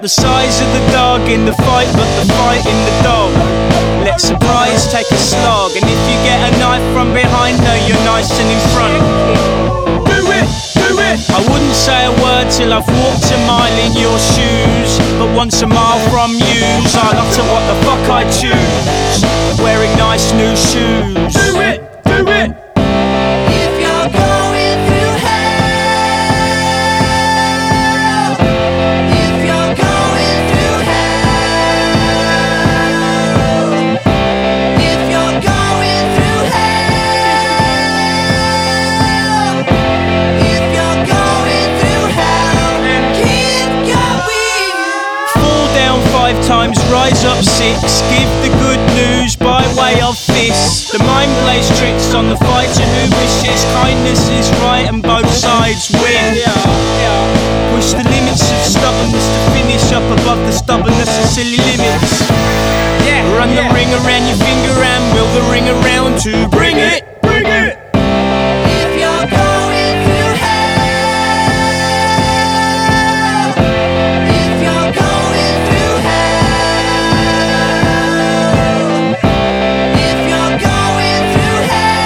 the size of the dog in the fight, but the fight in the dog. Let surprise take a slog, and if you get a knife from behind, know you're nice and in front. Do it, do it. I wouldn't say a word till I've walked a mile in your shoes, but once a mile from you, I'll utter what the fuck I choose, wearing nice new shoes. Do it, do it. If you're going through hell, if you're going through hell, if you're going through hell, if you're going through hell, keep going. Fall down 5 times, rise up 6. Give the good news by way of fists. The mind plays tricks on the fighter who wishes kindness is right and both sides win. Push the limits of stubbornness to finish up above the stubbornness of silly limits. Run the ring around your finger and will the ring around to bring it. Bring it. If you're going through hell, if you're going through hell, if you're going through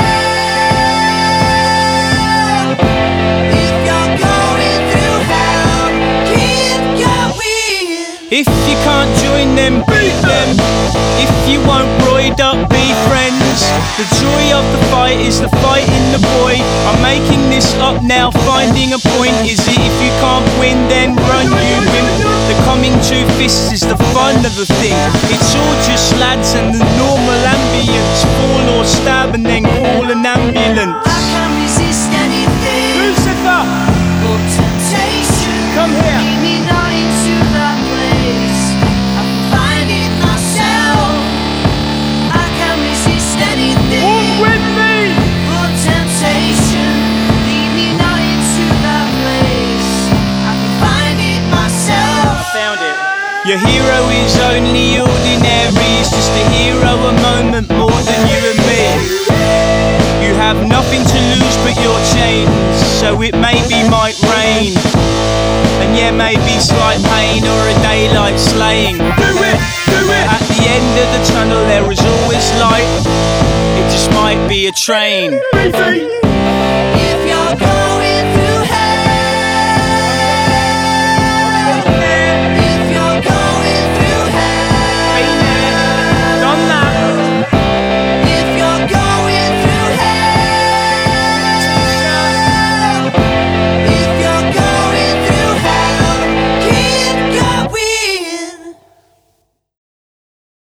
hell, if you're going through hell, keep going. If you can't join them, beat them. If you won't roid up, be friends. The joy of the fight is the fight in the boy. I'm making this up now, finding a point. Is it if you can't win, then run you win. The coming to fists is the fun of the thing. It's all just lads and the normal ambience. Fall or stab and then call an ambulance. I can't resist anything. Lucifer, Or temptation. come here. Lead me not into that place. I can find it myself. I can't resist anything. Walk with me. For temptation. Lead me not into that place. I can find it myself. Found it. Your hero is only ordinary. He's just a hero a moment more than you and me. You have nothing to lose but your chains, so it maybe might rain, and yeah, maybe slight pain or a daylight slaying. Do it, do it. At the end of the tunnel there is always light. It just might be a train. If